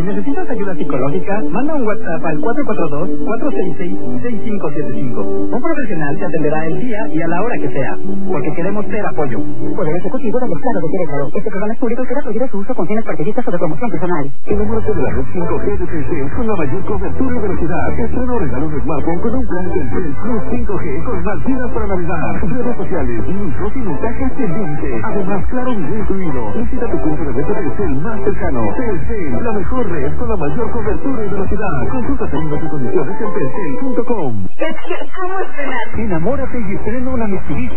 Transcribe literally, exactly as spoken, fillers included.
necesitas ayuda psicológica, manda un WhatsApp al cuatro cuatro dos, cuatro seis seis, seis cinco siete cinco. Un profesional te atenderá el día y a la hora que sea, porque queremos ser apoyo. Poder Ejecutivo del Estado de Querétaro. Este programa es público y queda prohibido su uso con fines partidistas o de promoción personal. Enamórate de la red cinco G de Telcel con la mayor cobertura y velocidad. Estrena o regalo un smartphone con un plan Telcel Plus cinco G con más gigas para navegar, redes sociales, minutos y mensajes de veinte. Además, claro, video incluido. Visita tu punto de venta Telcel más cercano. Telcel, la mejor red con la mayor cobertura y velocidad. Consulta términos y condiciones en telcel punto com. Es que, ¿cómo estrenar? Enamórate y estrena una Mitsubishi